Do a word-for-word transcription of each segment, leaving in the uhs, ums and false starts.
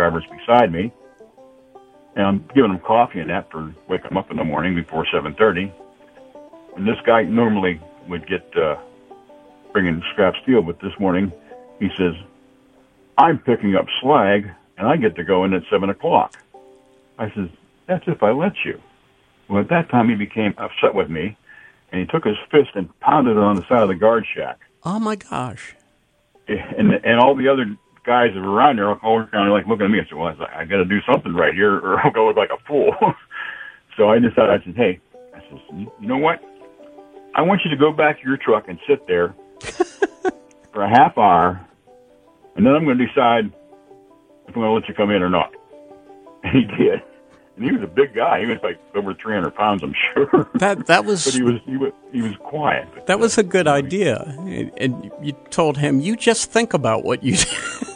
drivers beside me. And I'm giving them coffee and that for wake them up in the morning before seven thirty. And this guy normally would get uh, bringing scrap steel, but this morning he says, I'm picking up slag, and I get to go in at seven o'clock. I says, that's if I let you. Well, at that time, he became upset with me, and he took his fist and pounded it on the side of the guard shack. Oh, my gosh. And and all the other guys that were around there all were kind of like looking at me. I said, well, I, like, I got to do something right here, or I'll go look like a fool. So I decided, I said, hey, I said, you know what? I want you to go back to your truck and sit there for a half hour, and then I'm going to decide if I'm going to let you come in or not. And he did. And he was a big guy. He was like over three hundred pounds, I'm sure. That that was. But he was he was he was quiet. But, that was uh, a good idea. And, and you told him, you just think about what you.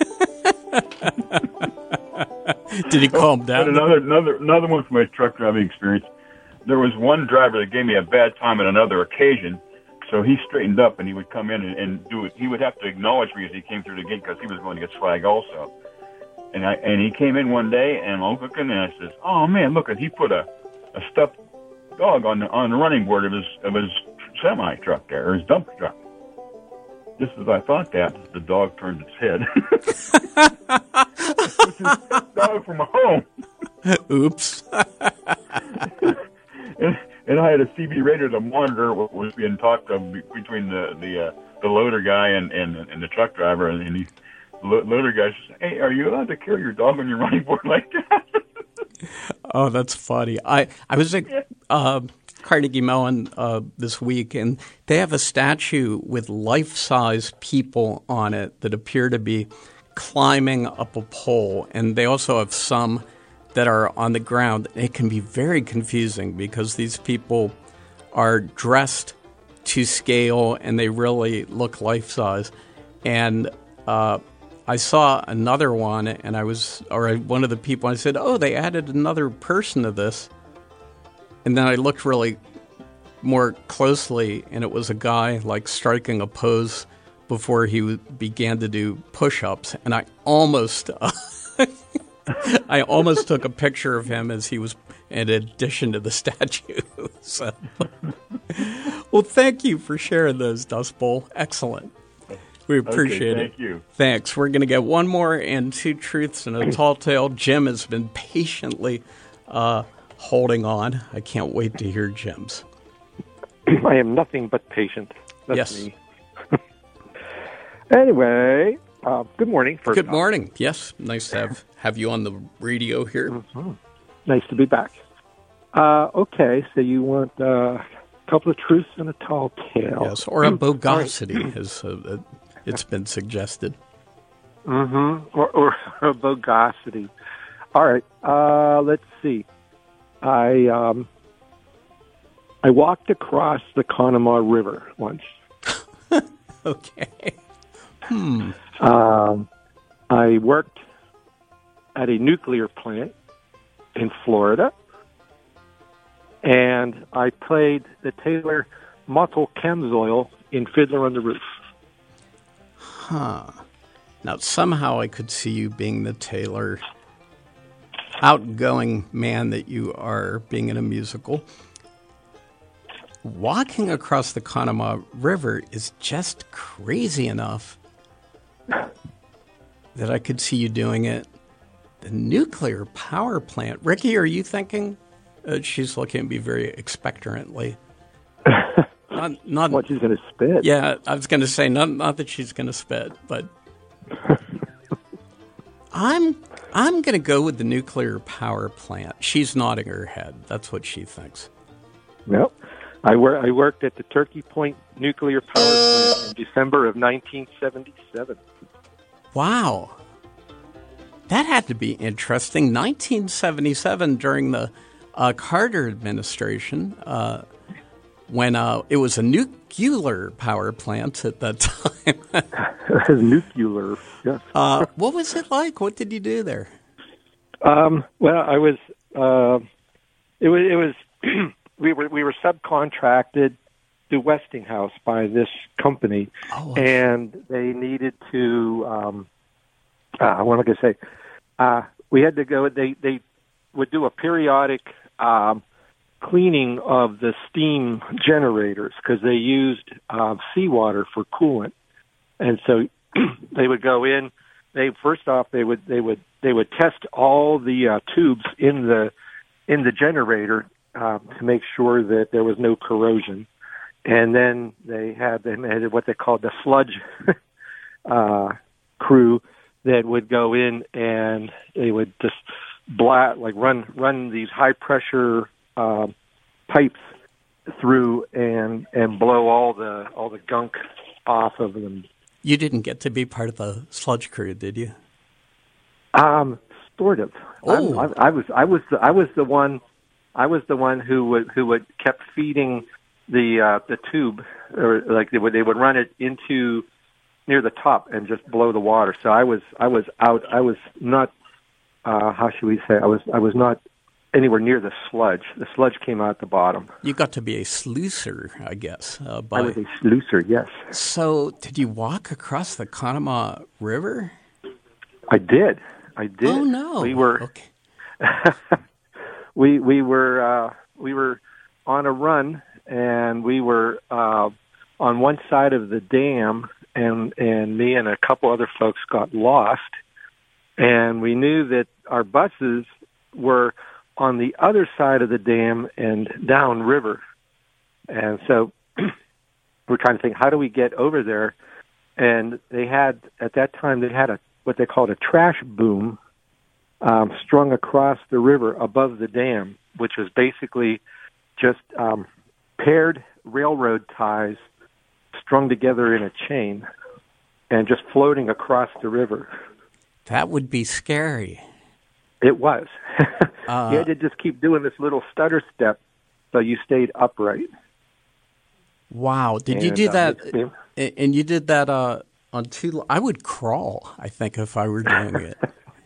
Did he calm down? But another another another one from my truck driving experience. There was one driver that gave me a bad time on another occasion. So he straightened up and he would come in and, and do it. He would have to acknowledge me as he came through the gate because he was going to get slag also. And I and he came in one day and I'm looking and I says, "Oh man, look! He put a, a stuffed dog on the on the running board of his of his semi truck there, or his dump truck." Just as I thought that, the dog turned its head. It was his dog from home. Oops. and, and I had a C B radio to monitor what was being talked of between the the uh, the loader guy and, and and the truck driver, and, and he. Loader guy says, hey, are you allowed to carry your dog on your running board like that? Oh, that's funny. I, I was at uh, Carnegie Mellon uh, this week, and they have a statue with life-size people on it that appear to be climbing up a pole. And they also have some that are on the ground. It can be very confusing because these people are dressed to scale, and they really look life-size. And uh I saw another one, and I was, or one of the people, I said, oh, they added another person to this. And then I looked really more closely, and it was a guy, like, striking a pose before he began to do push-ups. And I almost, uh, I almost took a picture of him as he was, in addition to the statue. So, well, thank you for sharing those, Dust Bowl. Excellent. We appreciate okay, it. Thank you. Thanks. We're going to get one more and two truths and a tall tale. Jim has been patiently uh, holding on. I can't wait to hear Jim's. I am nothing but patient. That's yes. me. Anyway, uh, good morning. First good off. morning. Yes, nice to have, have you on the radio here. Mm-hmm. Nice to be back. Uh, okay, so you want uh, a couple of truths and a tall tale. Yes, or a bogosity, right. as uh, it's been suggested. Mm-hmm. Or, or a bogosity. All right. Uh, let's see. I um, I walked across the Conemaugh River once. Okay. Hmm. Um, I worked at a nuclear plant in Florida, and I played the Taylor Motul Chemsoil in Fiddler on the Roof. Huh. Now, somehow I could see you being the Taylor outgoing man that you are, being in a musical. Walking across the Conemaugh River is just crazy enough that I could see you doing it. The nuclear power plant. Ricky, are you thinking? Uh, she's looking at me very expectorantly. Not, not what she's going to spit. Yeah, I was going to say not not that she's going to spit, but I'm I'm going to go with the nuclear power plant. She's nodding her head. That's what she thinks. Well, I, wor- I worked at the Turkey Point nuclear power plant in December of nineteen seventy-seven. Wow. That had to be interesting. nineteen seventy-seven, during the uh, Carter administration, uh, when uh, it was a nuclear power plant at that time. Nuclear, yes. uh, what was it like? What did you do there? Um, well, I was. Uh, it was. It was. we were. We were subcontracted to Westinghouse by this company, oh, and they needed to. Um, uh, what am I going to say? Uh, we had to go. They they would do a periodic um, cleaning of the steam generators because they used uh, seawater for coolant, and so they would go in. They first off they would they would they would test all the uh, tubes in the in the generator uh, to make sure that there was no corrosion, and then they had they had what they called the sludge uh, crew that would go in and they would just blat like run run these high pressure uh, pipes through and and blow all the all the gunk off of them. You didn't get to be part of the sludge crew, did you? Um, sort of. Oh. I, I was I was the, I was the one I was the one who would who would kept feeding the uh, the tube, or like they would they would run it into near the top and just blow the water. So I was I was out. I was not. Uh, how should we say? I was I was not anywhere near the sludge. The sludge came out the bottom. You got to be a sluicer, I guess. Uh, by... I was a sluicer, yes. So did you walk across the Conemaugh River? I did. I did. Oh no! We were. Okay. we we were uh, we were on a run, and we were uh, on one side of the dam, and and me and a couple other folks got lost, and we knew that our buses were on the other side of the dam and downriver, and so we're trying to think, how do we get over there? And they had at that time they had a what they called a trash boom um, strung across the river above the dam, which was basically just um, paired railroad ties strung together in a chain and just floating across the river. That would be scary. It was. uh, you had to just keep doing this little stutter step so you stayed upright. Wow. Did and, you do uh, that? It, and you did that uh, on two... I would crawl, I think, if I were doing it.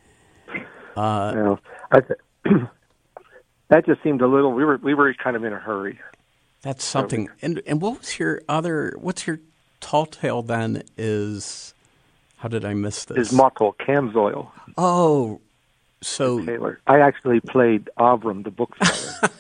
Uh, you know, I th- that just seemed a little... We were we were kind of in a hurry. That's something. So, and and what was your other... What's your tall tale then is... How did I miss this? Is Motto Camzoil. Oh, so... Taylor. I actually played Avram, the bookseller.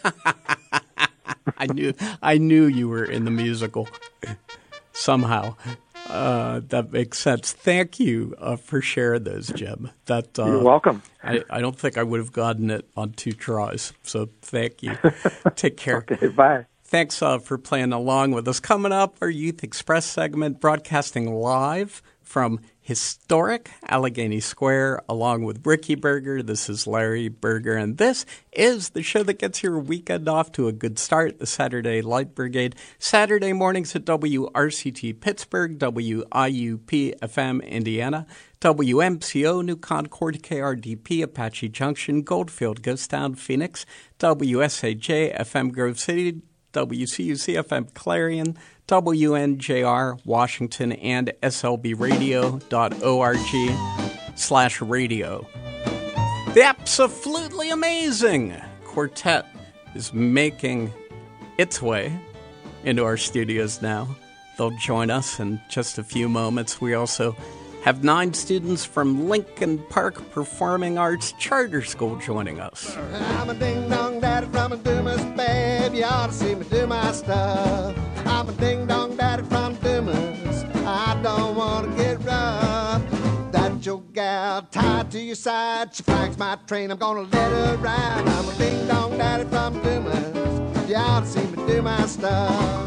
I knew I knew you were in the musical somehow. Uh, that makes sense. Thank you uh, for sharing those, Jim. That uh, You're welcome. I, I don't think I would have gotten it on two tries, so thank you. Take care. Okay, bye. Thanks uh, for playing along with us. Coming up, our Youth Express segment, broadcasting live from historic Allegheny Square, along with Ricky Berger. This is Larry Berger, and this is the show that gets your weekend off to a good start, the Saturday Light Brigade. Saturday mornings at W R C T Pittsburgh, W I U P F M Indiana, W M C O New Concord, K R D P Apache Junction, Goldfield, Ghost Town, Phoenix, W S A J F M Grove City, W C U C F M Clarion, W N J R Washington, and S L B radio dot org slash radio. The absolutely amazing quartet is making its way into our studios now. They'll join us in just a few moments. We also have nine students from Lincoln Park Performing Arts Charter School joining us. I'm a ding-dong daddy from a Dumas, babe. You ought to see me do my stuff. I'm a ding-dong daddy from Dumas. I don't want to get rough. That your gal tied to your side. She flags my train. I'm going to let her ride. I'm a ding-dong daddy from Dumas. You ought to see me do my stuff.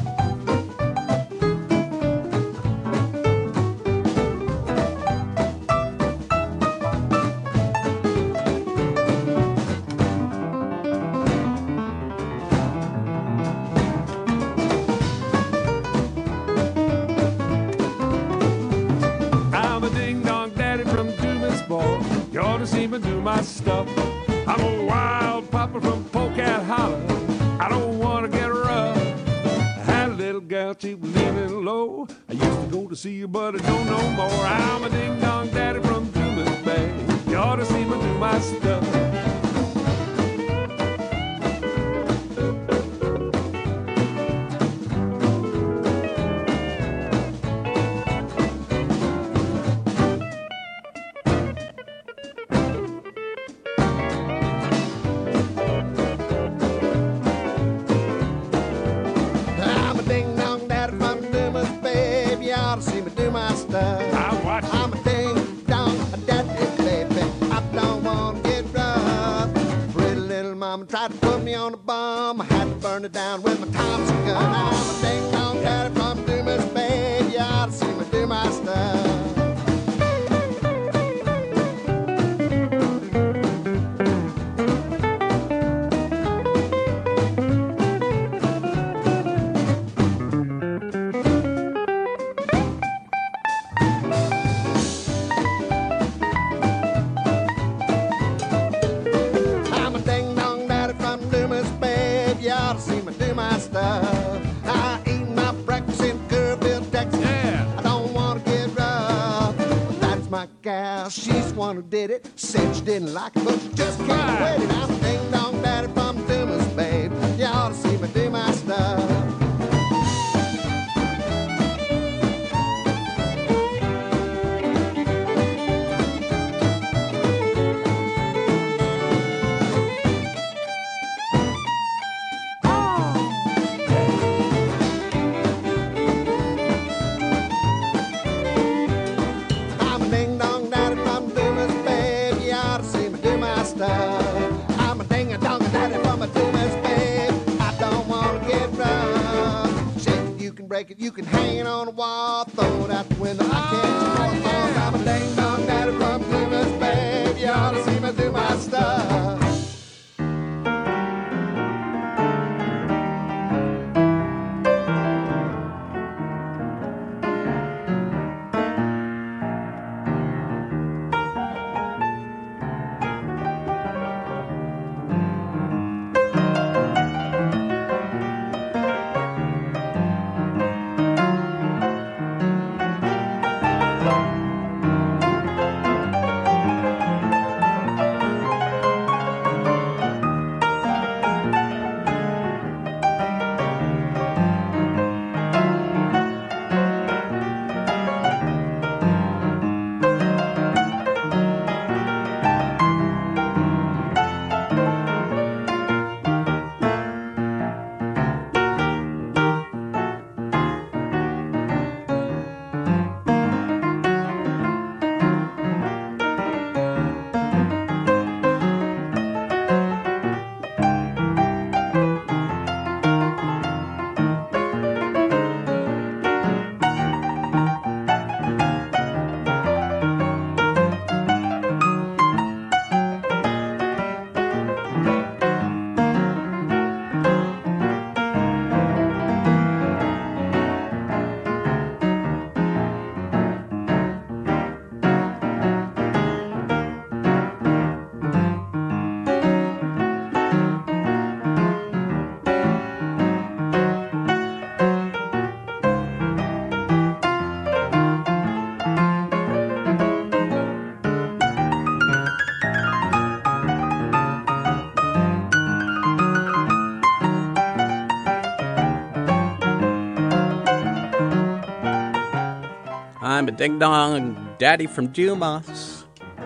See me do my stuff. I'm a wild papa from Polecat Hollow. I don't want to get rough. I had a little gal, she was living low. I used to go to see her, but I don't know more. I'm a ding-dong daddy from Dumas Bay. You ought to see me do my stuff. mama tried to put me on a bomb. I had to burn it down with my Thompson gun. I'm a ding-dong daddy from Dumas, babe. You ought to see me do my stuff. I eat my breakfast in Kerrville, Texas. Yeah. I don't want to get rough. But that's my gal. She's the one who did it. Said she didn't like it, but she just can't Right. quit it. I'm a ding-dong daddy from Dumas, babe. You ought to see me do my stuff. I'm a ding-a-dong daddy from a Dumas, babe. I don't want to get rough. Shake it, you can break it, you can hang it on the wall, throw it out the window. I can't oh, yeah. I'm a ding-dong daddy from Dumas, babe. You ought to see me do my stuff. I'm a ding-dong daddy from Dumas,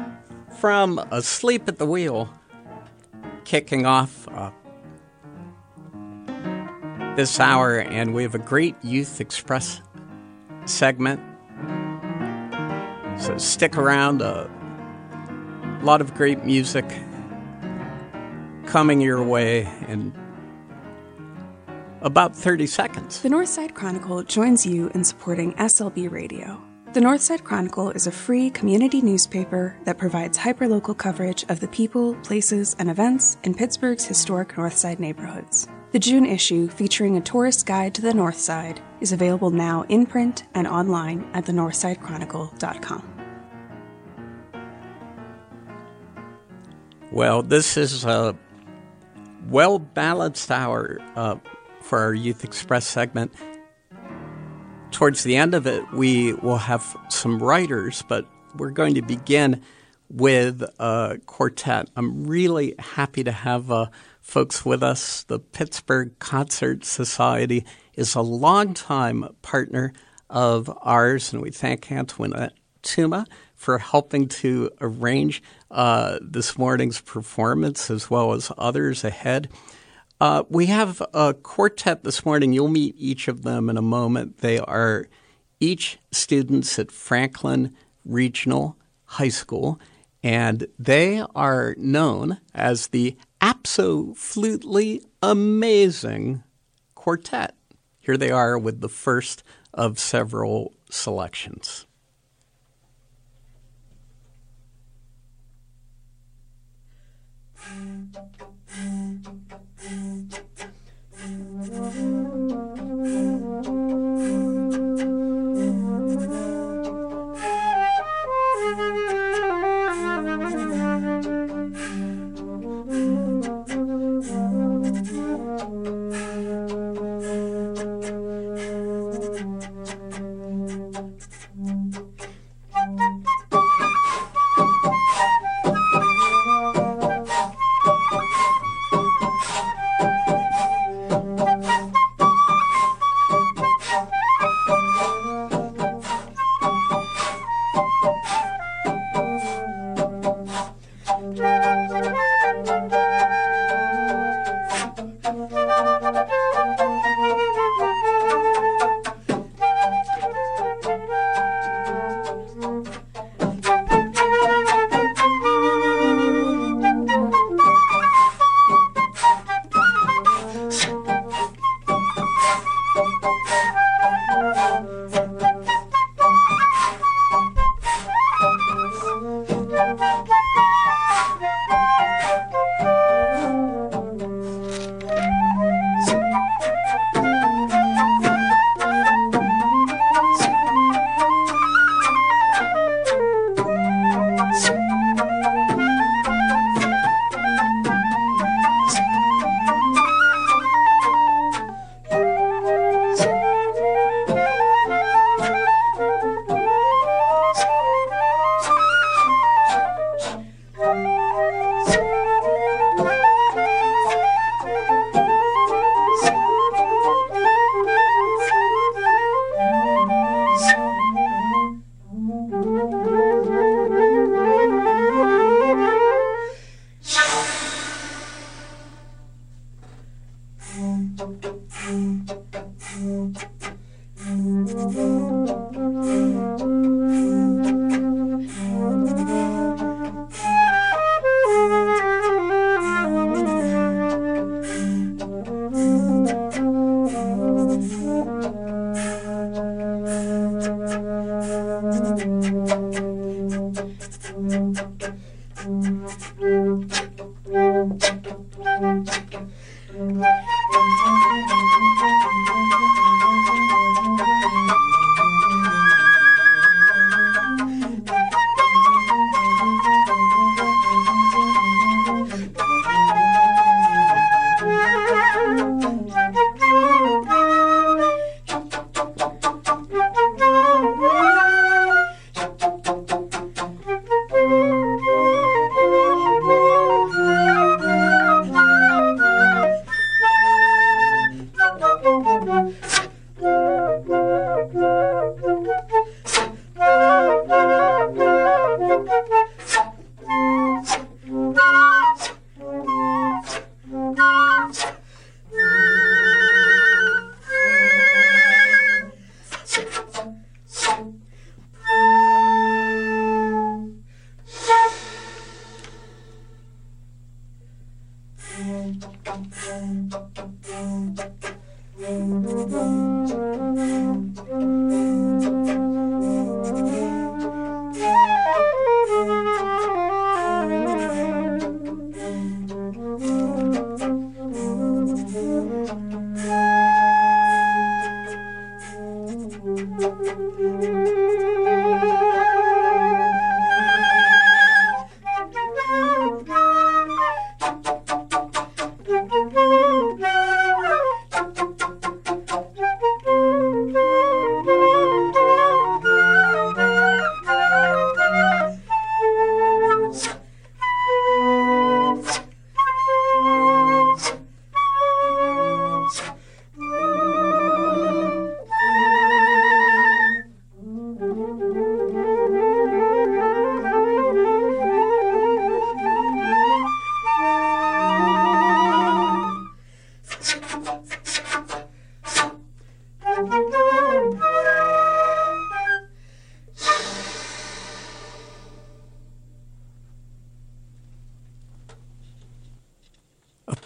from Asleep at the Wheel, kicking off uh, this hour, and we have a great Youth Express segment. So stick around. A lot of great music coming your way in about thirty seconds. The Northside Chronicle joins you in supporting S L B Radio. The Northside Chronicle is a free community newspaper that provides hyperlocal coverage of the people, places, and events in Pittsburgh's historic Northside neighborhoods. The June issue, featuring a tourist guide to the North Side, is available now in print and online at the northside chronicle dot com. Well, this is a well-balanced hour uh, for our Youth Express segment. Towards the end of it, we will have some writers, but we're going to begin with a quartet. I'm really happy to have uh, folks with us. The Pittsburgh Concert Society is a longtime partner of ours, and we thank Antoinette Tuma for helping to arrange uh, this morning's performance as well as others ahead. Uh, we have a quartet this morning. You'll meet each of them in a moment. They are each students at Franklin Regional High School, and they are known as the absolutely amazing quartet. Here they are with the first of several selections.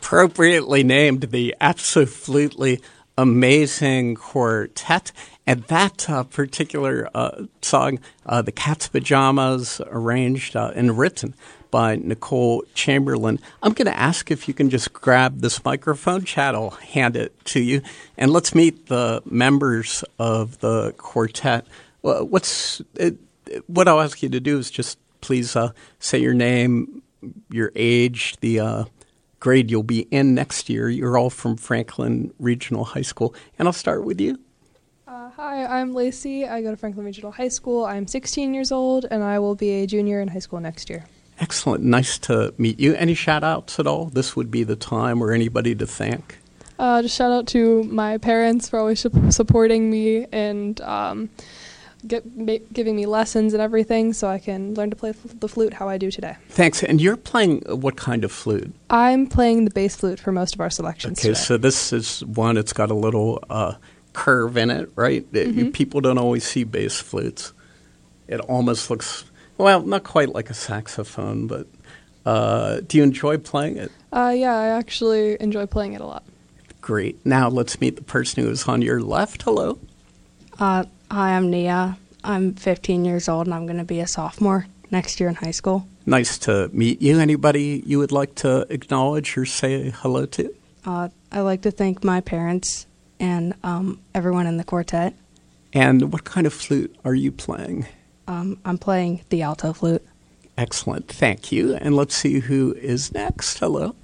Appropriately named the Absolutely Amazing Quartet. And that uh, particular uh, song, uh, The Cat's Pajamas, arranged uh, and written by Nicole Chamberlain. I'm going to ask if you can just grab this microphone. Chad will hand it to you. And let's meet the members of the quartet. Well, what's it, what I'll ask you to do is just please uh, say your name, your age, the uh, grade you'll be in next year. You're all from Franklin Regional High School. And I'll start with you. Uh, hi, I'm Lacey. I go to Franklin Regional High School. I'm sixteen years old, and I will be a junior in high school next year. Excellent. Nice to meet you. Any shout-outs at all? This would be the time, or anybody to thank? Uh, just shout out to my parents for always su- supporting me and um, get, ma- giving me lessons and everything so I can learn to play f- the flute how I do today. Thanks. And you're playing what kind of flute? I'm playing the bass flute for most of our selections Okay, today. so this is one, it's got a little uh, curve in it, right? Mm-hmm. People don't always see bass flutes. It almost looks, well, not quite like a saxophone, but uh, do you enjoy playing it? Uh, yeah, I actually enjoy playing it a lot. Great. Now let's meet the person who is on your left. Hello. Uh, hi, I'm Nia. I'm fifteen years old, and I'm going to be a sophomore next year in high school. Nice to meet you. Anybody you would like to acknowledge or say hello to? Uh, I'd like to thank my parents and um, everyone in the quartet. And what kind of flute are you playing? Um, I'm playing the alto flute. Excellent. Thank you. And let's see who is next. Hello.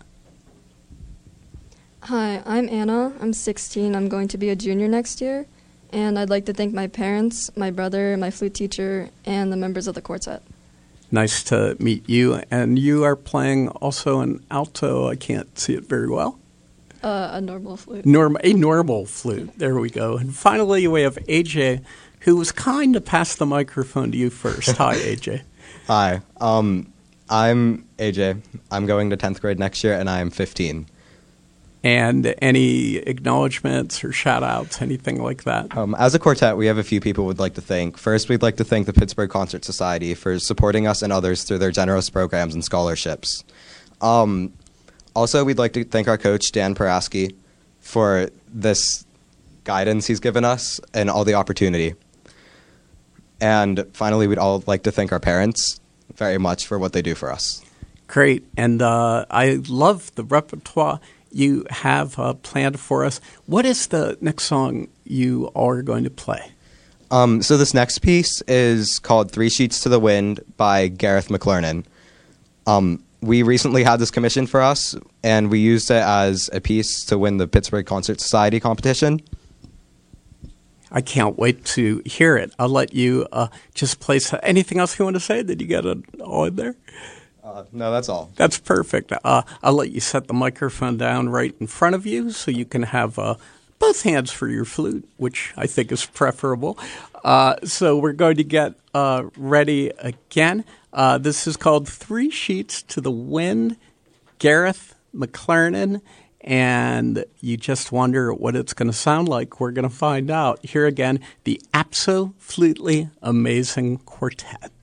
Hi, I'm Anna. I'm sixteen. I'm going to be a junior next year. And I'd like to thank my parents, my brother, my flute teacher, and the members of the quartet. Nice to meet you. And you are playing also an alto. I can't see it very well. Uh, a normal flute. Norm- a normal flute. There we go. And finally, we have A J, who was kind to pass the microphone to you first. Hi, A J. Hi. Um, I'm A J. I'm going to tenth grade next year, and I'm fifteen. And any acknowledgments or shout-outs, anything like that? Um, as a quartet, we have a few people we'd like to thank. First, we'd like to thank the Pittsburgh Concert Society for supporting us and others through their generous programs and scholarships. Um, also, we'd like to thank our coach, Dan Paraski, for this guidance he's given us and all the opportunity. And finally, we'd all like to thank our parents very much for what they do for us. Great. And uh, I love the repertoire you have uh, planned for us. What is the next song you are going to play? Um, so this next piece is called Three Sheets to the Wind by Gareth McClernand. Um, we recently had this commissioned for us, and we used it as a piece to win the Pittsburgh Concert Society competition. I can't wait to hear it. I'll let you uh, just play. So- anything else you want to say? Did you get it all in there? Uh, no, that's all. That's perfect. Uh, I'll let you set the microphone down right in front of you so you can have uh, both hands for your flute, which I think is preferable. Uh, so we're going to get uh, ready again. Uh, this is called Three Sheets to the Wind, Gareth McClernand, and you just wonder what it's going to sound like. We're going to find out. Here again, the Absolutely Amazing Quartet.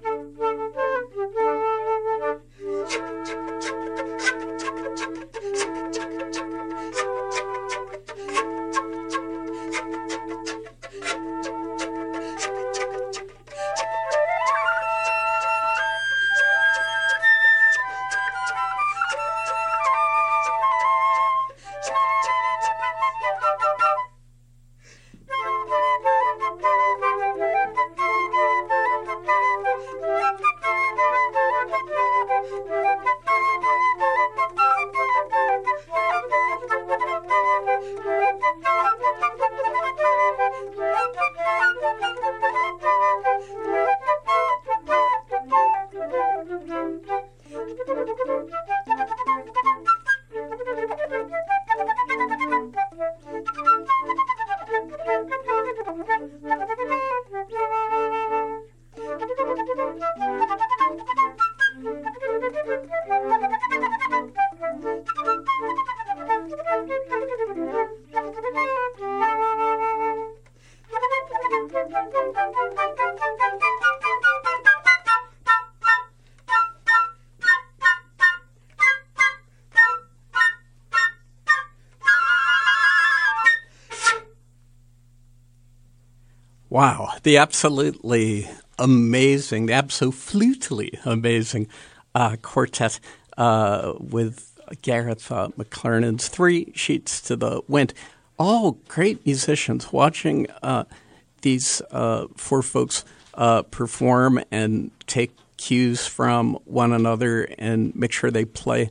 Wow, the absolutely amazing, the absolutely amazing uh, quartet uh, with Gareth uh, McClernand's Three Sheets to the Wind. All great musicians. Watching uh, these uh, four folks uh, perform and take cues from one another and make sure they play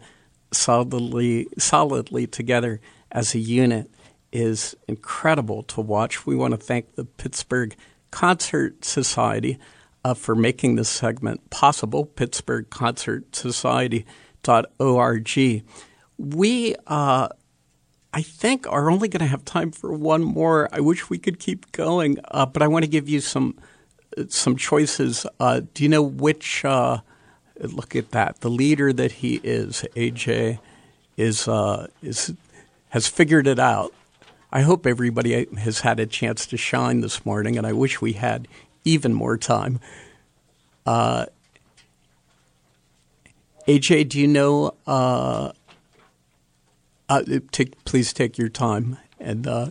solidly, solidly together as a unit is incredible to watch. We want to thank the Pittsburgh Concert Society uh, for making this segment possible, pittsburgh concert society dot org. We, uh, I think, are only going to have time for one more. I wish we could keep going, uh, but I want to give you some some choices. Uh, do you know which, uh, look at that, the leader that he is, A J, is uh, is has figured it out. I hope everybody has had a chance to shine this morning, and I wish we had even more time. Uh, A J, do you know? Uh, uh, take, please take your time. And uh,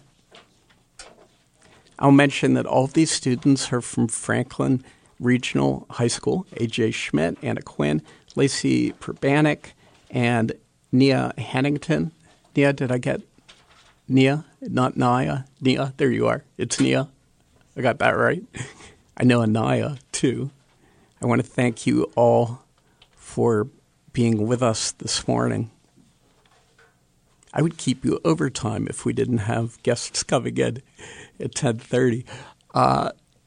I'll mention that all of these students are from Franklin Regional High School. A J Schmidt, Anna Quinn, Lacey Perbanik, and Nia Hannington. Nia, did I get Nia? Not Naya. Nia, there you are. It's Nia. I got that right. I know Anaya, too. I want to thank you all for being with us this morning. I would keep you overtime if we didn't have guests coming in at ten thirty. Uh,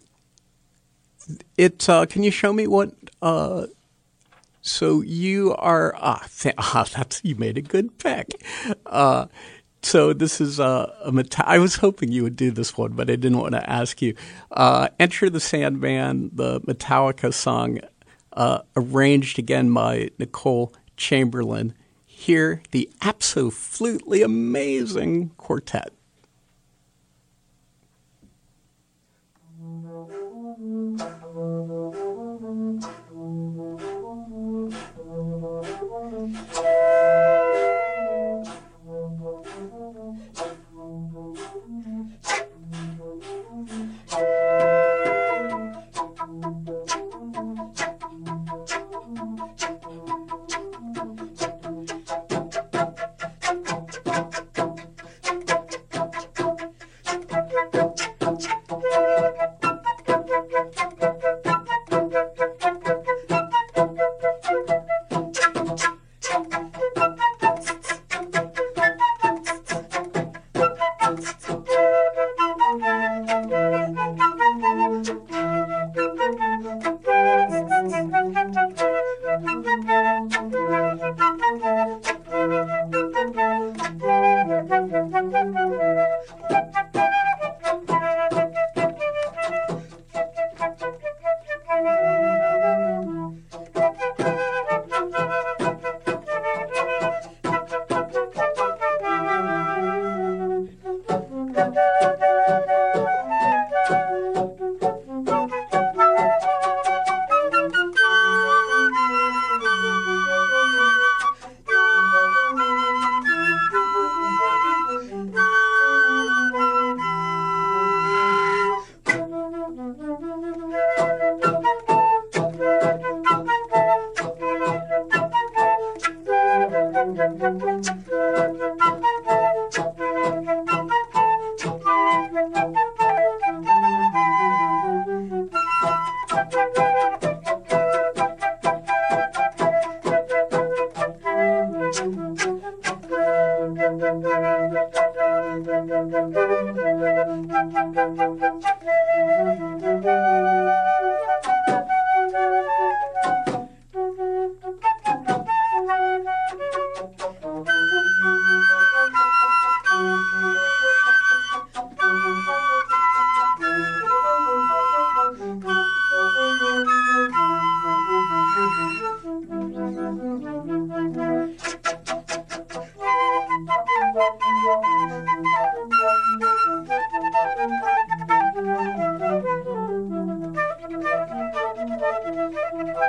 it, uh, can you show me what... Uh, so you are... Ah, th- ah, that's, you made a good pick. Uh So this is a, a Meta- I was hoping you would do this one, but I didn't want to ask you. Uh, Enter the Sandman, the Metallica song, uh, arranged again by Nicole Chamberlain. Here, the absolutely amazing quartet.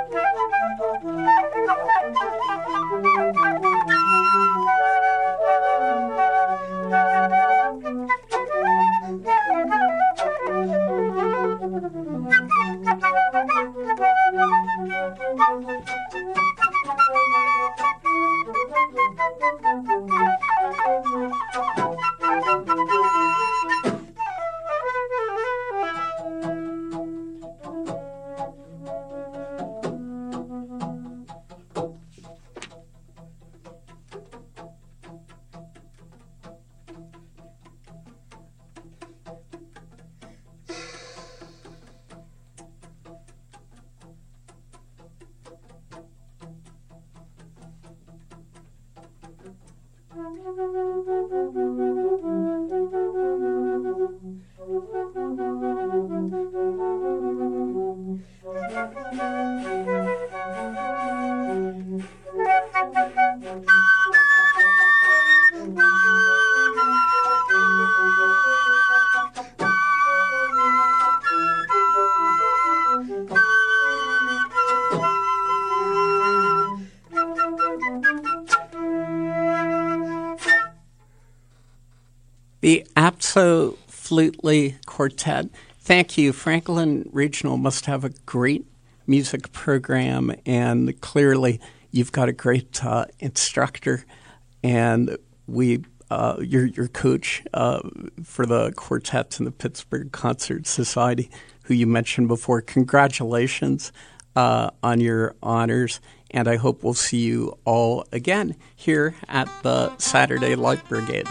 The Absolutely Quartet. Thank you. Franklin Regional must have a great music program, and clearly you've got a great uh, instructor, and we, uh, your your coach uh, for the quartets in the Pittsburgh Concert Society, who you mentioned before. Congratulations uh, on your honors, and I hope we'll see you all again here at the Saturday Light Brigade.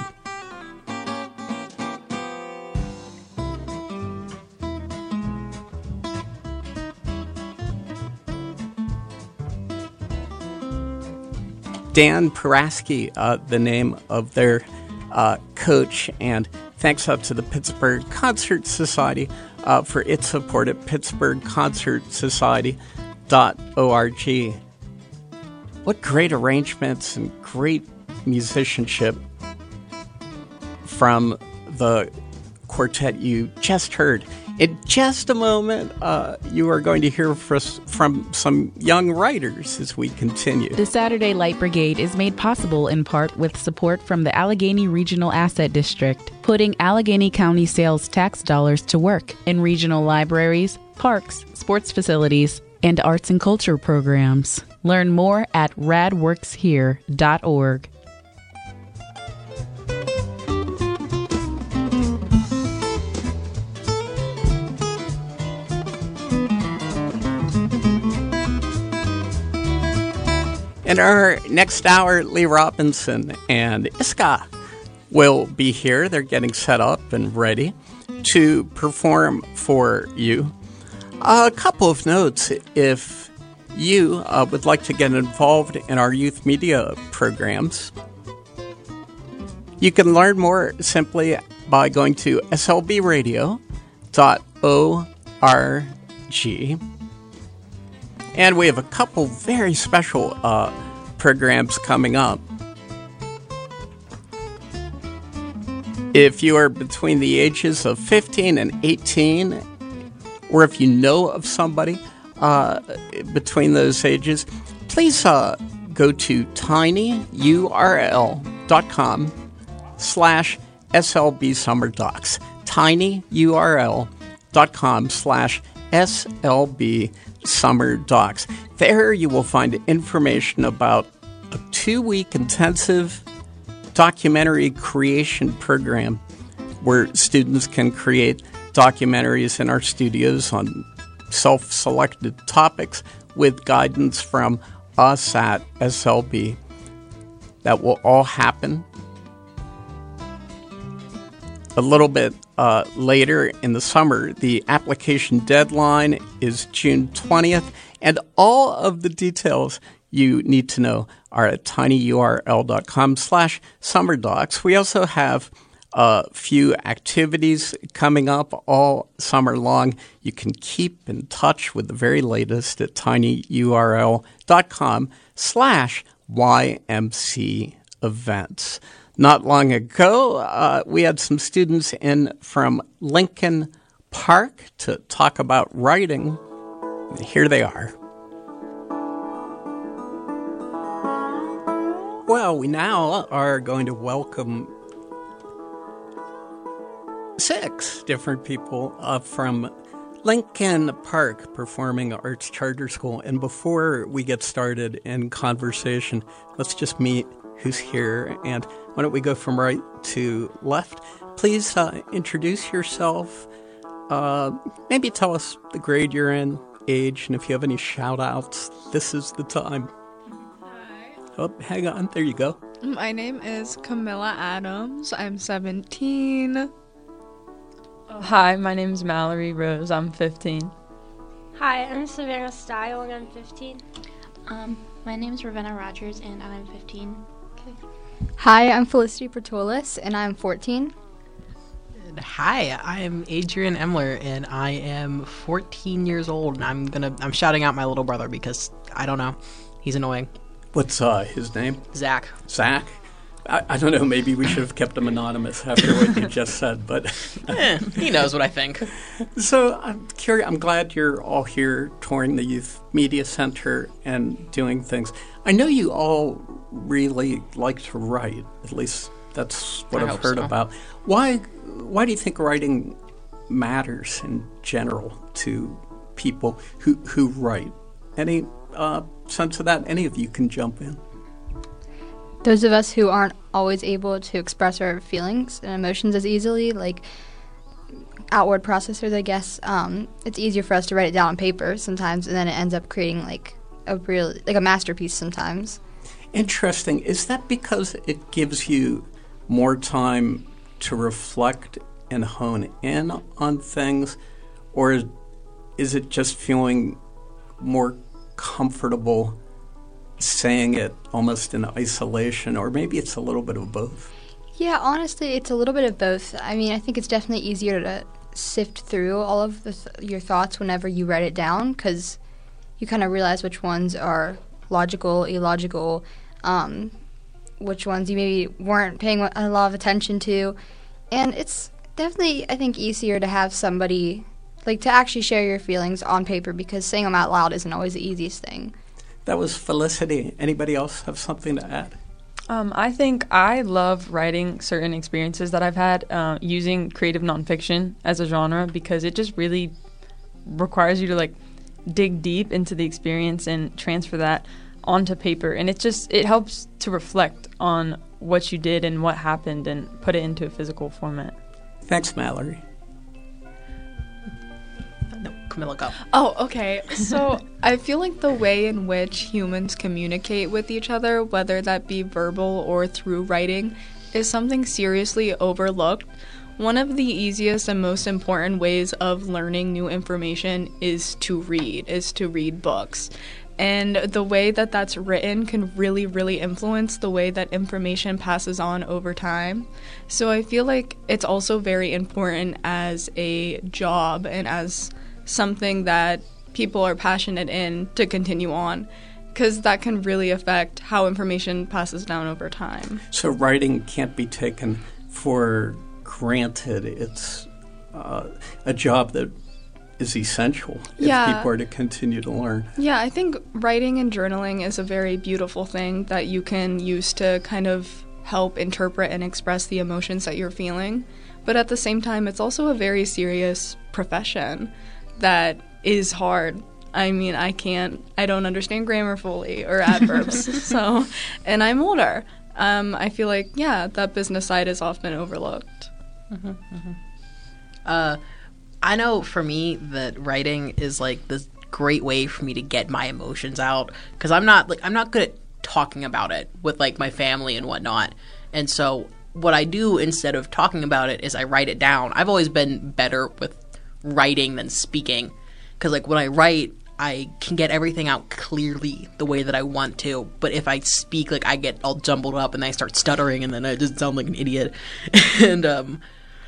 Dan Paraski, uh, the name of their uh, coach, and thanks out to the Pittsburgh Concert Society uh, for its support at pittsburgh concert society dot org. What great arrangements and great musicianship from the quartet you just heard. In just a moment, uh, you are going to hear from some young writers as we continue. The Saturday Light Brigade is made possible in part with support from the Allegheny Regional Asset District, putting Allegheny County sales tax dollars to work in regional libraries, parks, sports facilities, and arts and culture programs. Learn more at rad works here dot org. In our next hour, Lee Robinson and Iska will be here. They're getting set up and ready to perform for you. A couple of notes. If you uh, would like to get involved in our youth media programs, you can learn more simply by going to S L B radio dot org. And we have a couple very special uh, programs coming up. If you are between the ages of fifteen and eighteen, or if you know of somebody uh, between those ages, please uh, go to tinyurl.com slash SLB Summer Docs. tinyurl.com slash SLB Summer Docs. There you will find information about a two-week intensive documentary creation program where students can create documentaries in our studios on self-selected topics with guidance from us at S L B. That will all happen a little bit uh, later in the summer. The application deadline is June twentieth, and all of the details you need to know are at tinyurl.com slash summerdocs. We also have a few activities coming up all summer long. You can keep in touch with the very latest at tinyurl.com slash YMC events. Not long ago, uh, we had some students in from Lincoln Park to talk about writing. Here they are. Well, we now are going to welcome six different people uh, from Lincoln Park Performing Arts Charter School. And before we get started in conversation, let's just meet who's here. And why don't we go from right to left? Please uh, introduce yourself. Uh, maybe tell us the grade you're in, age, and if you have any shout-outs, this is the time. Hi. Oh, hang on. There you go. My name is Camilla Adams. I'm seventeen. Hi, my name is Mallory Rose. I'm fifteen. Hi, I'm Savannah Style and I'm fifteen. Um, my name is Ravenna Rogers and I'm fifteen. Okay. Hi, I'm Felicity Pertolis and I'm fourteen. Hi, I'm Adrian Emler and I am fourteen years old, and I'm gonna I'm shouting out my little brother because I don't know, he's annoying. What's uh, his name? Zach. Zach? I, I don't know, maybe we should have kept him anonymous after what you just said, but... eh, he knows what I think. So I'm curious, I'm glad you're all here touring the Youth Media Center and doing things. I know you all really like to write, at least that's what I I've hope heard so. about. Why, why do you think writing matters in general to people who, who write? Any uh, sense of that? Any of you can jump in. Those of us who aren't always able to express our feelings and emotions as easily, like outward processors, I guess, um, it's easier for us to write it down on paper sometimes, and then it ends up creating like a real, like a masterpiece sometimes. Interesting. Is that because it gives you more time to reflect and hone in on things, or is, is it just feeling more comfortable saying it almost in isolation, or maybe it's a little bit of both? Yeah, honestly, it's a little bit of both. I mean, I think it's definitely easier to sift through all of the th- your thoughts whenever you write it down, because you kind of realize which ones are logical, illogical, um, which ones you maybe weren't paying a lot of attention to. And it's definitely, I think, easier to have somebody, like, to actually share your feelings on paper, because saying them out loud isn't always the easiest thing. That was Felicity. Anybody else have something to add? Um, I think I love writing certain experiences that I've had uh, using creative nonfiction as a genre, because it just really requires you to like dig deep into the experience and transfer that onto paper. And it just it helps to reflect on what you did and what happened and put it into a physical format. Thanks, Mallory. No, Camilla, go. Oh, okay. So I feel like the way in which humans communicate with each other, whether that be verbal or through writing, is something seriously overlooked. One of the easiest and most important ways of learning new information is to read, is to read books. And the way that that's written can really, really influence the way that information passes on over time. So I feel like it's also very important as a job and as something that people are passionate in to continue on, because that can really affect how information passes down over time. So writing can't be taken for granted. It's uh, a job that is essential if Yeah. people are to continue to learn. Yeah, I think writing and journaling is a very beautiful thing that you can use to kind of help interpret and express the emotions that you're feeling. But at the same time, it's also a very serious profession that is hard. I mean, I can't, I don't understand grammar fully or adverbs. so, and I'm older. Um, I feel like, yeah, that business side is often overlooked. Mm-hmm, mm-hmm. Uh, I know for me that writing is like this great way for me to get my emotions out, because I'm not like I'm not good at talking about it with like my family and whatnot. And so what I do instead of talking about it is I write it down. I've always been better with writing than speaking, because like when I write, I can get everything out clearly the way that I want to. But if I speak, like I get all jumbled up and I start stuttering and then I just sound like an idiot. and um,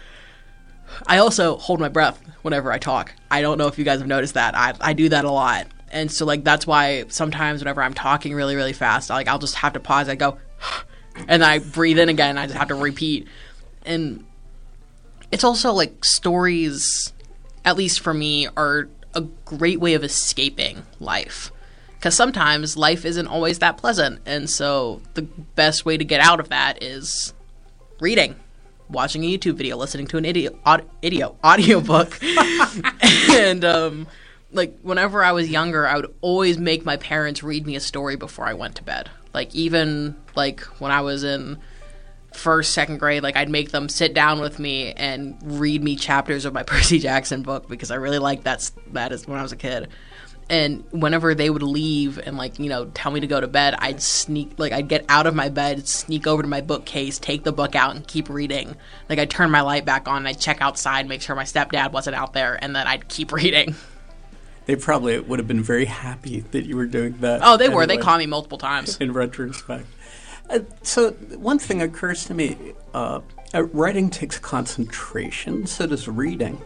I also hold my breath whenever I talk. I don't know if you guys have noticed that. I I do that a lot. And so like that's why sometimes whenever I'm talking really, really fast, like I'll just have to pause. I go, and then I breathe in again. And I just have to repeat. And it's also like stories, at least for me, are a great way of escaping life. Because sometimes life isn't always that pleasant. And so the best way to get out of that is reading, watching a YouTube video, listening to an idio, aud, idio, audiobook. and, um, like, whenever I was younger, I would always make my parents read me a story before I went to bed. Like, even, like, when I was in first, second grade, like, I'd make them sit down with me and read me chapters of my Percy Jackson book because I really liked that, that as when I was a kid. And whenever they would leave and, like, you know, tell me to go to bed, I'd sneak, like, I'd get out of my bed, sneak over to my bookcase, take the book out, and keep reading. Like, I'd turn my light back on, and I'd check outside, make sure my stepdad wasn't out there, and then I'd keep reading. They probably would have been very happy that you were doing that. Oh, they anyway, were. They caught me multiple times. In retrospect. Uh, so one thing occurs to me. Uh, uh, writing takes concentration, so does reading.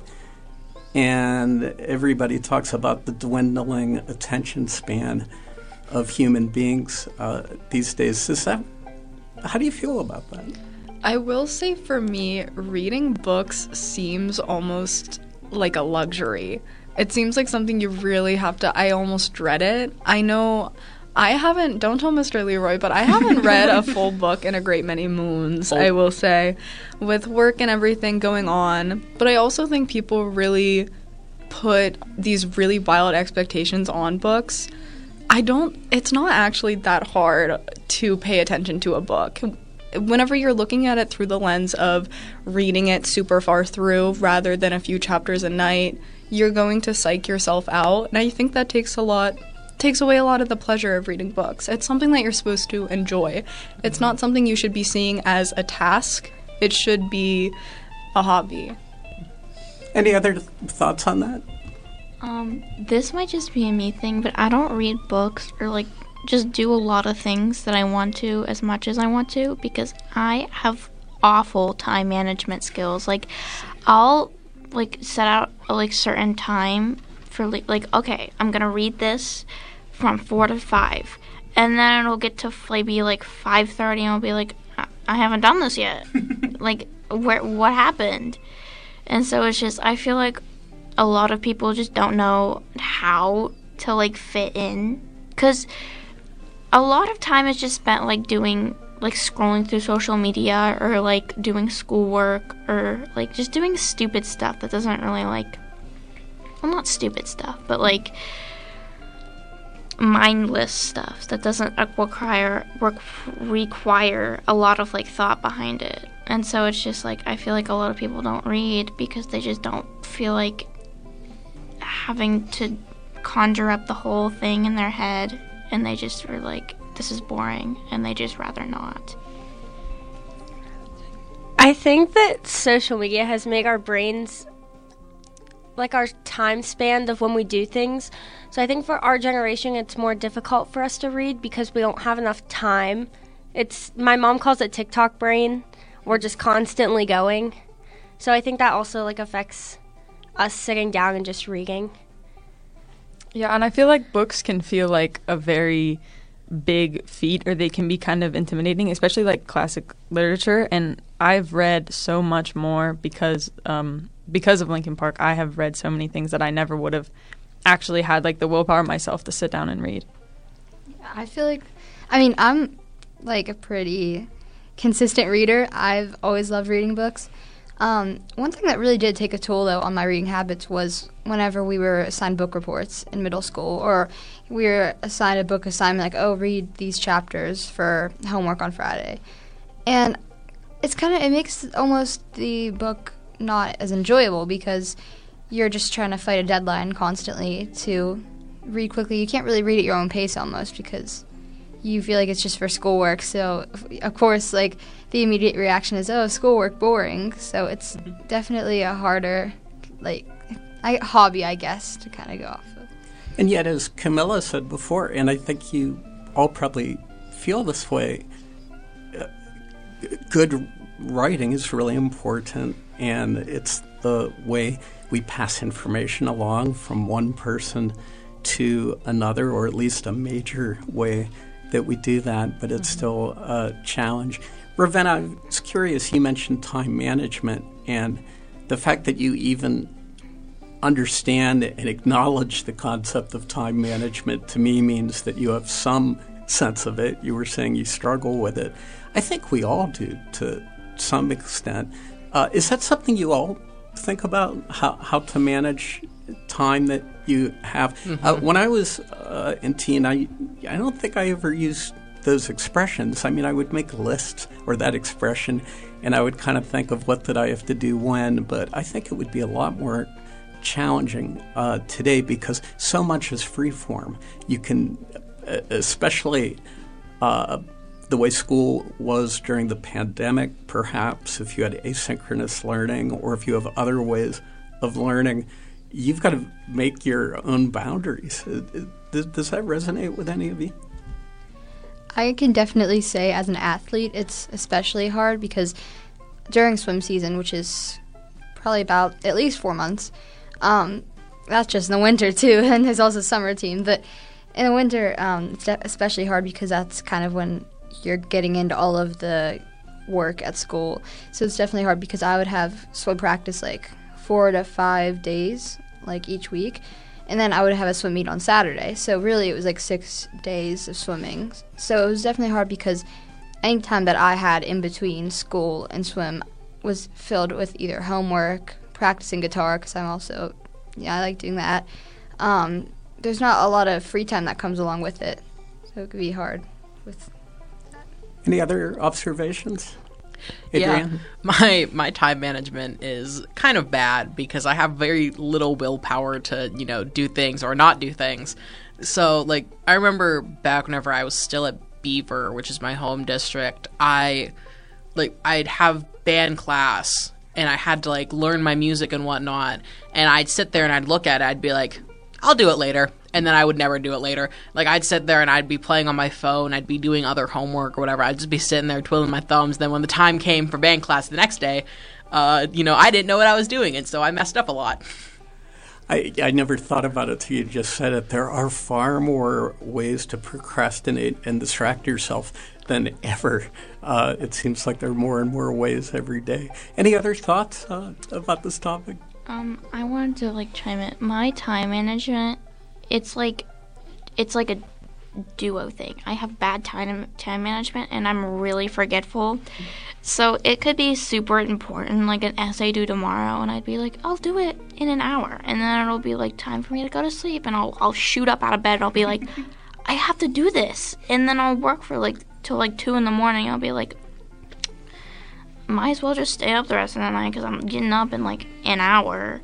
And everybody talks about the dwindling attention span of human beings uh, these days. Is that, how do you feel about that? I will say for me, reading books seems almost like a luxury. It seems like something you really have to, I almost dread it. I know I haven't, don't tell Mister Leroy, but I haven't read a full book in a great many moons, oh. I will say, with work and everything going on. But I also think people really put these really wild expectations on books. I don't, it's not actually that hard to pay attention to a book. Whenever you're looking at it through the lens of reading it super far through rather than a few chapters a night, you're going to psych yourself out. And I think that takes a lot, takes away a lot of the pleasure of reading books. It's something that you're supposed to enjoy. It's not something you should be seeing as a task. It should be a hobby. Any other th- thoughts on that? Um, this might just be a me thing, but I don't read books or, like, just do a lot of things that I want to as much as I want to because I have awful time management skills. Like, I'll, like, set out a, like, certain time for, like, like, okay, I'm gonna read this from four to five. And then it'll get to maybe, like, five thirty, and I'll be like, I, I haven't done this yet. Like, where, what happened? And so it's just, I feel like a lot of people just don't know how to, like, fit in. Because a lot of time is just spent, like, doing, like, scrolling through social media or, like, doing schoolwork or, like, just doing stupid stuff that doesn't really, like, well, not stupid stuff, but, like, mindless stuff that doesn't require, require a lot of, like, thought behind it. And so it's just, like, I feel like a lot of people don't read because they just don't feel like having to conjure up the whole thing in their head, and they just were like, this is boring, and they just rather not. I think that social media has made our brains, like, our time span of when we do things. So I think for our generation, it's more difficult for us to read because we don't have enough time. It's, my mom calls it TikTok brain. We're just constantly going. So I think that also, like, affects us sitting down and just reading. Yeah, and I feel like books can feel like a very big feat, or they can be kind of intimidating, especially like classic literature. And I've read so much more because um, because of Linkin Park. I have read so many things that I never would have actually had, like, the willpower myself to sit down and read. I feel like, I mean, I'm like a pretty consistent reader. I've always loved reading books. Um, one thing that really did take a toll, though, on my reading habits was whenever we were assigned book reports in middle school, or we were assigned a book assignment, like, oh, read these chapters for homework on Friday. And it's kind of, it makes almost the book not as enjoyable because you're just trying to fight a deadline constantly to read quickly. You can't really read at your own pace almost because you feel like it's just for schoolwork. So, of course, like, the immediate reaction is, oh, schoolwork, boring. So it's definitely a harder, like, I, hobby, I guess, to kind of go off of. And yet, as Camilla said before, and I think you all probably feel this way, uh, good writing is really important, and it's the way we pass information along from one person to another, or at least a major way that we do that, but it's mm-hmm. still a challenge. Ravenna, I was curious, you mentioned time management and the fact that you even understand and acknowledge the concept of time management to me means that you have some sense of it. You were saying you struggle with it. I think we all do to some extent. Uh, is that something you all think about, how, how to manage time that you have? Mm-hmm. Uh, when I was uh, in teen, I, I don't think I ever used those expressions. I mean, I would make lists or that expression, and I would kind of think of what did I have to do when, but I think it would be a lot more challenging uh, today because so much is free form. You can, especially uh, the way school was during the pandemic, perhaps if you had asynchronous learning or if you have other ways of learning, you've got to make your own boundaries. Does, does that resonate with any of you? I can definitely say as an athlete, it's especially hard because during swim season, which is probably about at least four months, um, that's just in the winter too, and there's also summer team. But in the winter, um, it's especially hard because that's kind of when you're getting into all of the work at school. So it's definitely hard because I would have swim practice like four to five days, like each week. And then I would have a swim meet on Saturday. So really it was like six days of swimming. So it was definitely hard because any time that I had in between school and swim was filled with either homework, practicing guitar, because I'm also, yeah, I like doing that. Um, there's not a lot of free time that comes along with it. So it could be hard with that. Any other observations? Adrienne? Yeah, my my time management is kind of bad because I have very little willpower to, you know, do things or not do things. So, like, I remember back whenever I was still at Beaver, which is my home district, I, like, I'd have band class and I had to, like, learn my music and whatnot, and I'd sit there and I'd look at it, I'd be like, I'll do it later. And then I would never do it later. Like, I'd sit there and I'd be playing on my phone. I'd be doing other homework or whatever. I'd just be sitting there twiddling my thumbs. Then when the time came for band class the next day, uh, you know, I didn't know what I was doing. And so I messed up a lot. I, I never thought about it till you just said it. There are far more ways to procrastinate and distract yourself than ever. Uh, it seems like there are more and more ways every day. Any other thoughts uh, about this topic? Um, I wanted to, like, chime in. My time management, it's like, it's like a duo thing. I have bad time time management, and I'm really forgetful. So it could be super important, like an essay due tomorrow, and I'd be like, I'll do it in an hour, and then it'll be like time for me to go to sleep, and I'll I'll shoot up out of bed, and I'll be like, I have to do this, and then I'll work for like till like two in the morning. I'll be like, might as well just stay up the rest of the night because I'm getting up in like an hour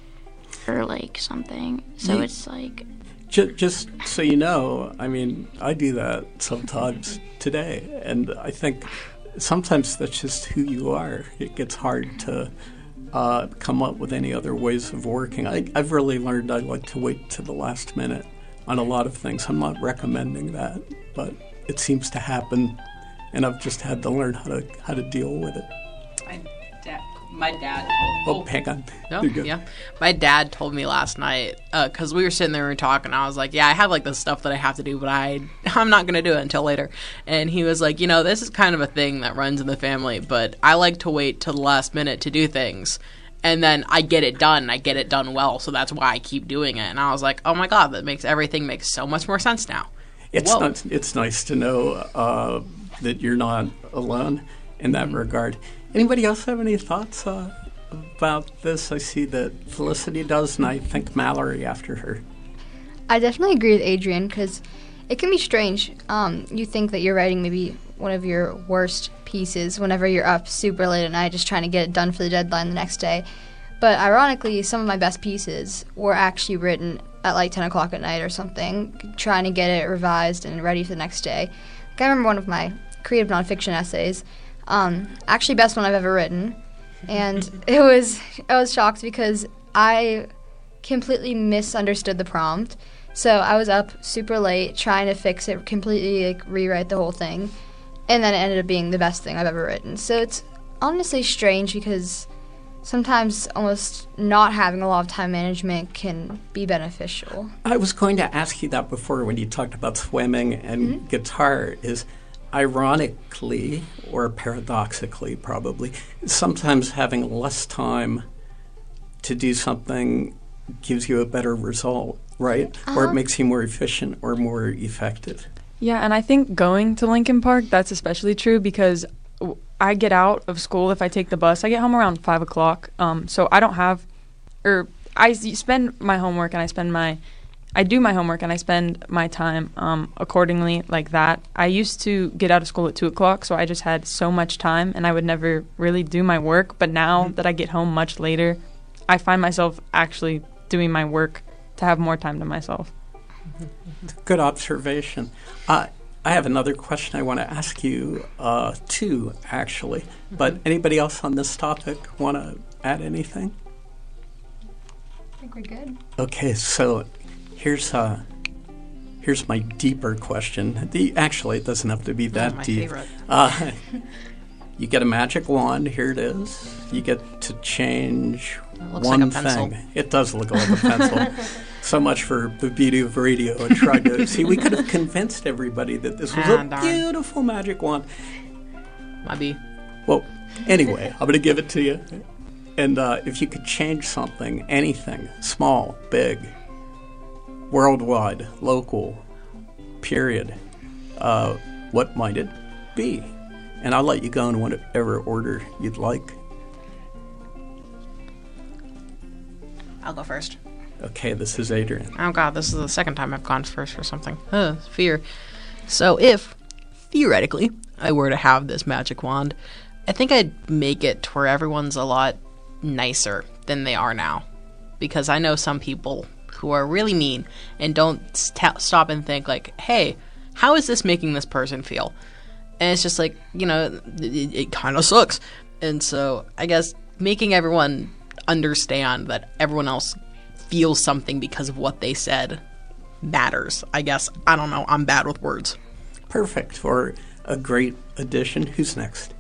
or like something. So Yeah. it's like, Just, just so you know, I mean, I do that sometimes today, and I think sometimes that's just who you are. It gets hard to uh, come up with any other ways of working. I, I've really learned I like to wait to the last minute on a lot of things. I'm not recommending that, but it seems to happen, and I've just had to learn how to how to deal with it. My dad, my dad Oh, hang on. No, You're good. yeah. My dad told me last night, because uh, we were sitting there and we were talking, I was like, yeah, I have, like, the stuff that I have to do, but I, I'm not going to do it until later. And he was like, you know, this is kind of a thing that runs in the family, but I like to wait till the last minute to do things. And then I get it done. I get it done well, so that's why I keep doing it. And I was like, oh, my God, that makes everything makes so much more sense now. It's Whoa. not, it's nice to know uh, that you're not alone in that regard. Anybody else have any thoughts uh, about this? I see that Felicity does, and I think Mallory after her. I definitely agree with Adrienne because it can be strange. Um, you think that you're writing maybe one of your worst pieces whenever you're up super late at night just trying to get it done for the deadline the next day. But ironically, some of my best pieces were actually written at like ten o'clock at night or something, trying to get it revised and ready for the next day. Like I remember one of my creative nonfiction essays, um, actually best one I've ever written. And it was, I was shocked because I completely misunderstood the prompt. So I was up super late trying to fix it, completely like, rewrite the whole thing. And then it ended up being the best thing I've ever written. So it's honestly strange because sometimes almost not having a lot of time management can be beneficial. I was going to ask you that before when you talked about swimming and mm-hmm. guitar is ironically, or paradoxically probably, sometimes having less time to do something gives you a better result, right? Uh-huh. Or it makes you more efficient or more effective. Yeah, and I think going to Lincoln Park, that's especially true because I get out of school if I take the bus. I get home around five o'clock, um, so I don't have, or I spend my homework and I spend my, I do my homework and I spend my time um, accordingly like that. I used to get out of school at two o'clock, so I just had so much time and I would never really do my work. But now mm-hmm. that I get home much later, I find myself actually doing my work to have more time to myself. Good observation. Uh, I have another question I want to ask you, uh, too, actually. Mm-hmm. But anybody else on this topic want to add anything? I think we're good. Okay, so here's uh, here's my deeper question. The actually, it doesn't have to be that oh, my deep. Favorite. Uh, you get a magic wand. Here it is. You get to change it looks one like a pencil. thing. It does look like a pencil. So much for the beauty of radio and trying to see. We could have convinced everybody that this was ah, a darn. beautiful magic wand. Might be. Well, anyway, I'm going to give it to you. And uh, if you could change something, anything, small, big, worldwide, local, period, uh, what might it be? And I'll let you go in whatever order you'd like. I'll go first. Okay, this is Adrian. Oh, God, this is the second time I've gone first for something. Huh, fear. So if, theoretically, I were to have this magic wand, I think I'd make it to where everyone's a lot nicer than they are now. Because I know some people who are really mean and don't st- stop and think, like, hey, how is this making this person feel? And it's just like, you know, it, it kind of sucks. And so I guess making everyone understand that everyone else feel something because of what they said matters. I guess. I don't know. I'm bad with words. Perfect for a great addition. Who's next?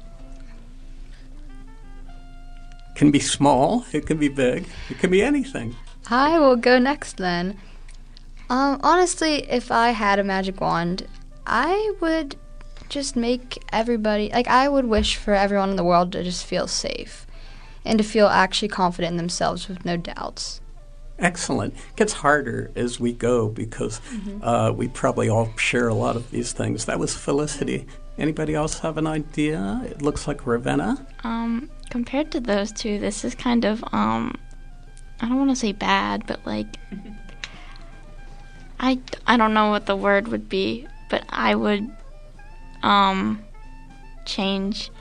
Can be small. It can be big. It can be anything. I will go next then. Um, honestly, if I had a magic wand, I would just make everybody, like I would wish for everyone in the world to just feel safe and to feel actually confident in themselves with no doubts. Excellent. It gets harder as we go because mm-hmm. uh, we probably all share a lot of these things. That was Felicity. Anybody else have an idea? It looks like Ravenna. Um, compared to those two, this is kind of, um, I don't want to say bad, but like, I, I don't know what the word would be, but I would um, change.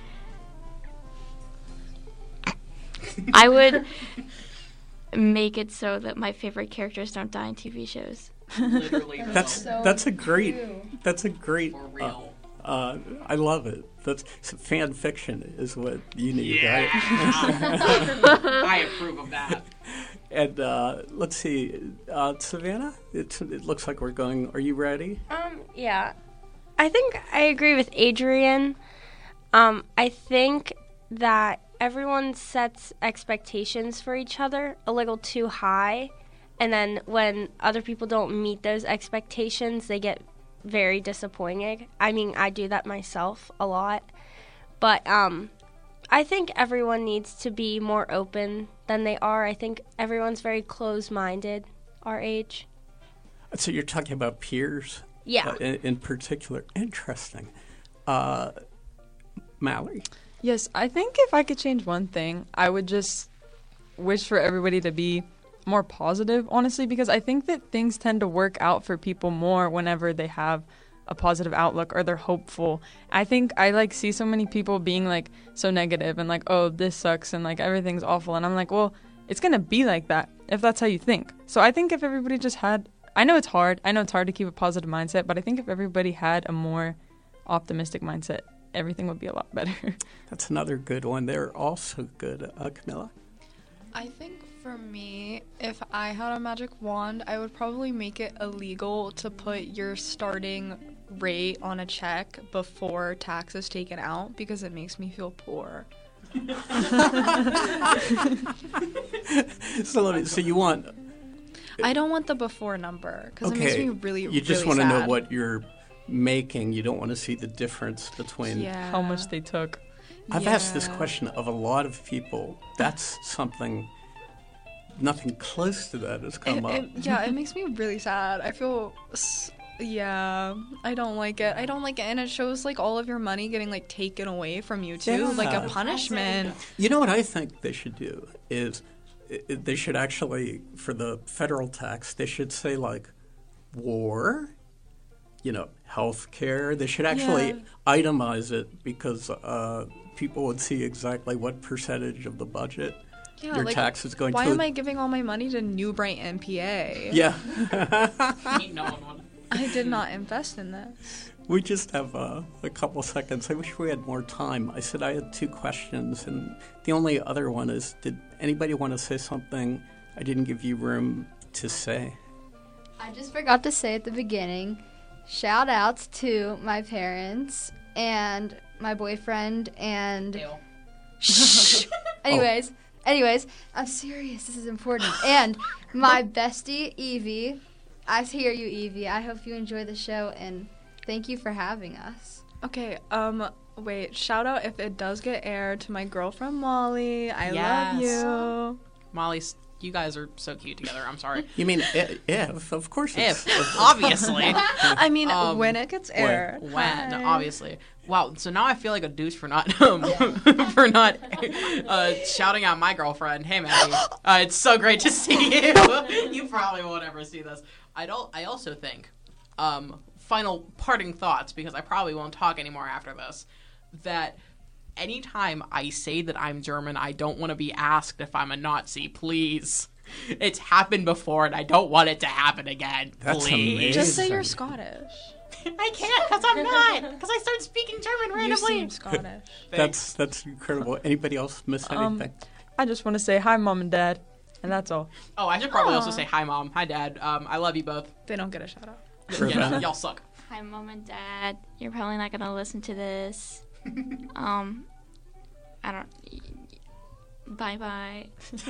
I would make it so that my favorite characters don't die in T V shows. Literally, that's so that's a great true. that's a great. For real. Uh, uh, I love it. That's fan fiction is what you need. Yeah. Right? I approve of that. And uh, let's see, uh, Savannah. It's, it looks like we're going. Are you ready? Um. Yeah. I think I agree with Adrian. Um. I think that everyone sets expectations for each other a little too high, and then when other people don't meet those expectations, they get very disappointed. I mean, I do that myself a lot, but um, I think everyone needs to be more open than they are. I think everyone's very closed-minded our age. So you're talking about peers? Yeah. Uh, in, in particular. Interesting. Uh, Mallory? Yes, I think if I could change one thing, I would just wish for everybody to be more positive, honestly, because I think that things tend to work out for people more whenever they have a positive outlook or they're hopeful. I think I like see so many people being like so negative and like, oh, this sucks and like everything's awful. And I'm like, well, it's going to be like that if that's how you think. So I think if everybody just had, I know it's hard. I know it's hard to keep a positive mindset, but I think if everybody had a more optimistic mindset, everything would be a lot better. That's another good one. They're also good. Uh, Camilla? I think for me, if I had a magic wand, I would probably make it illegal to put your starting rate on a check before tax is taken out because it makes me feel poor. so, let me, so you want... I don't want the before number because okay. it makes me really, You just really want to sad. know what you're making. You don't want to see the difference between... Yeah. How much they took. I've yeah. asked this question of a lot of people. That's something nothing close to that has come It- up. it- yeah, it makes me really sad. I feel, s- yeah, I don't like it. I don't like it, and it shows like all of your money getting like taken away from you too, Yeah. like a punishment. You know what I think they should do is i- i- they should actually, for the federal tax, they should say like war, you know, health care. They should actually Yeah. itemize it because uh, people would see exactly what percentage of the budget Yeah, your like, tax is going why to. am I giving all my money to New Bright M P A? Yeah. I did not invest in that. We just have uh, a couple seconds. I wish we had more time. I said I had two questions, and the only other one is, did anybody want to say something I didn't give you room to say? I just forgot to say at the beginning, shout outs to my parents and my boyfriend and Shh. anyways, anyways, I'm serious. This is important. And my bestie Evie. I hear you, Evie. I hope you enjoy the show and thank you for having us. Okay, um, wait, shout out if it does get aired to my girlfriend Molly. I love Yes. you. Molly's, you guys are so cute together. I'm sorry. You mean i- if? Of course it's... If, obviously. I mean, Um, when it gets aired. When, Hi. obviously. Wow, so now I feel like a douche for not um, for not uh, shouting out my girlfriend. Hey, Maddie, uh, it's so great to see you. You probably won't ever see this. I don't. I also think, um, final parting thoughts, because I probably won't talk anymore after this, that anytime I say that I'm German, I don't want to be asked if I'm a Nazi, please. It's happened before, and I don't want it to happen again. That's please. amazing. Just say you're Scottish. I can't, because I'm not. Because I started speaking German You randomly. seem Scottish. That's that's incredible. Anybody else miss Um, anything? I just want to say hi, Mom and Dad, and that's all. Oh, I should probably also Aw. say hi, Mom. Hi, Dad. Um, I love you both. They don't get a shout out. Yeah, y'all suck. Hi, Mom and Dad. You're probably not gonna listen to this. um, I don't. Bye bye.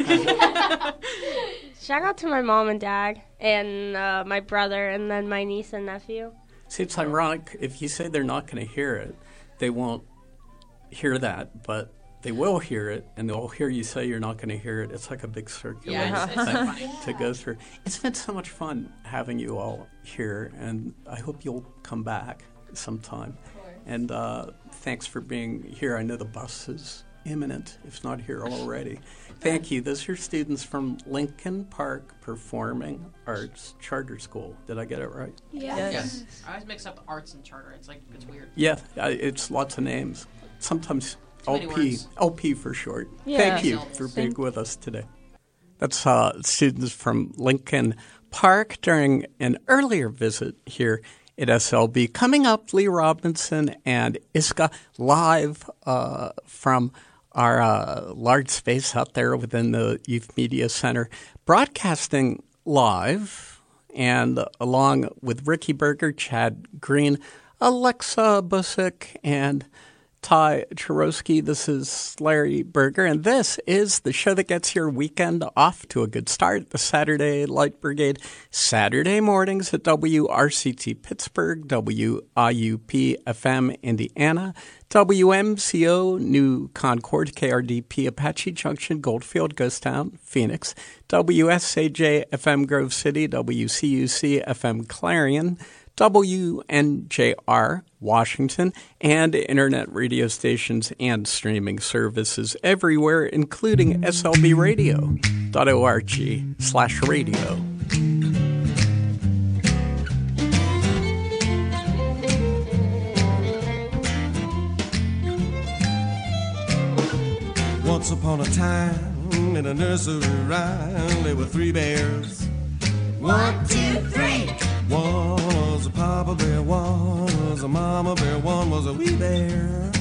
Shout out to my mom and dad and uh, my brother and then my niece and nephew. See, it's ironic. If you say they're not going to hear it, they won't hear that, but they will hear it, and they'll hear you say you're not going to hear it. It's like a big circular Yeah, it's- it's so thing funny. to go through. It's been so much fun having you all here, and I hope you'll come back sometime. And uh, thanks for being here. I know the bus is imminent, if not here already. Thank you. Those are students from Lincoln Park Performing Arts Charter School. Did I get it right? Yes. yes. I always mix up the arts and charter. It's like, it's weird. Yeah, I- it's lots of names. Sometimes Too many L P, words. L P for short. Yeah. Thank you Syllables. for being with us today. That's uh, students from Lincoln Park during an earlier visit here at S L B. Coming up, Lee Robinson and Iska live uh, from our uh, large space out there within the Youth Media Center, broadcasting live, and along with Ricky Berger, Chad Green, Alexa Busick, and Ty Chorosky. This is Larry Berger, and this is the show that gets your weekend off to a good start. The Saturday Light Brigade, Saturday mornings at W R C T Pittsburgh, W I U P F M Indiana, W M C O New Concord, K R D P Apache Junction, Goldfield, Ghost Town, Phoenix, W S A J F M Grove City, W C U C F M Clarion, W N J R Washington, and internet radio stations and streaming services everywhere, including S L B radio dot org slash radio. Once upon a time, in a nursery rhyme, there were three bears. One, two, three. One was a papa bear, one was a mama bear, one was a wee bear.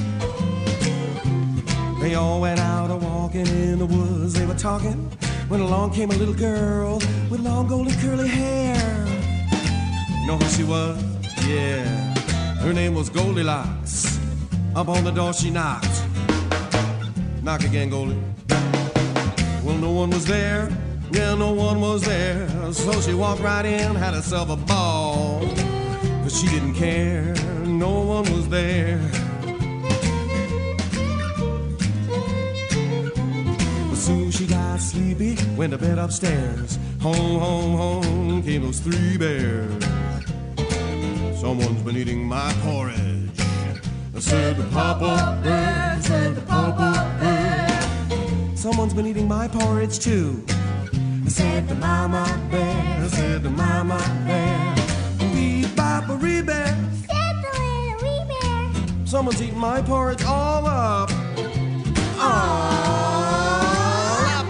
They all went out a walking in the woods. They were talking when along came a little girl with long golden curly hair. You know who she was? Yeah, her name was Goldilocks. Up on the door she knocked. Knock again, Goldie. Well, no one was there. Yeah, no one was there. So she walked right in, had herself a ball. But she didn't care. No one was there. But soon she got got sleepy, went to bed upstairs. Home, home, home came those three bears. Someone's been eating my porridge. I said to Papa Bear, said to Papa Bear. Someone's been eating my porridge too. I said to Mama Bear, I said to Mama Bear. Wee Papa Ree Bear, said the little wee bear. Someone's eating my porridge all up. All up.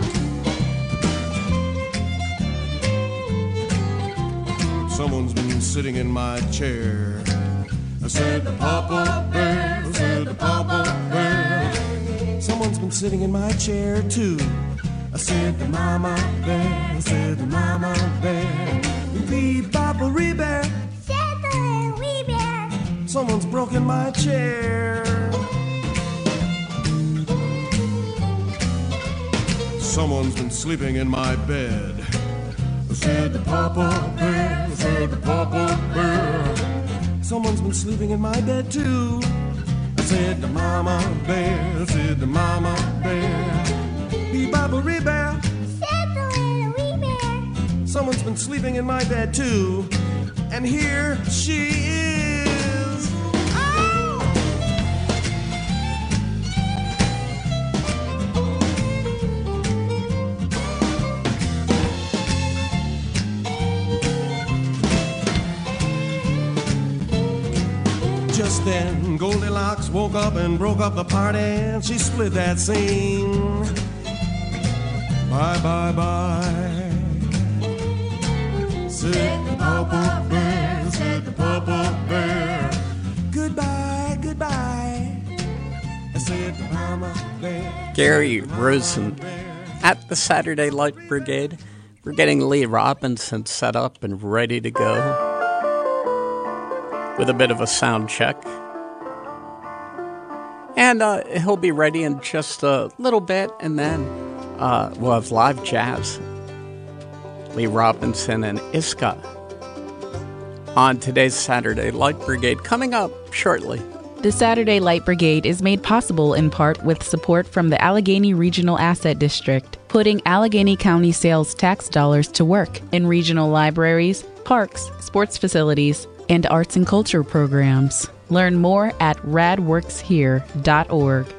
Someone's been sitting in my chair. I said to Papa Bear, I said to Papa Bear. Someone's been sitting in my chair too. I said to Mama Bear, I said to Mama Bear. Wee Papa Ree Bear, said the little wee bear. Someone's broken my chair. Someone's been sleeping in my bed. I said to Papa Bear, I said to Papa Bear. Someone's been sleeping in my bed too. I said to Mama Bear, I said to Mama Bear. Wee Papa Ree Bear, said the little wee bear. Someone's been sleeping in my bed too. And here she is. Oh! Just then, Goldilocks woke up and broke up the party, and she split that scene. Bye, bye, bye. Said the Papa Bear, said the Papa Bear. Goodbye, goodbye. I said to Mama Bear. Gary Rosen at the Saturday Light Brigade. We're getting Lee Robinson set up and ready to go with a bit of a sound check. And uh, he'll be ready in just a little bit, and then uh, we'll have live jazz. Lee Robinson and Iska on today's Saturday Light Brigade, coming up shortly. The Saturday Light Brigade is made possible in part with support from the Allegheny Regional Asset District, putting Allegheny County sales tax dollars to work in regional libraries, parks, sports facilities, and arts and culture programs. Learn more at rad works here dot org.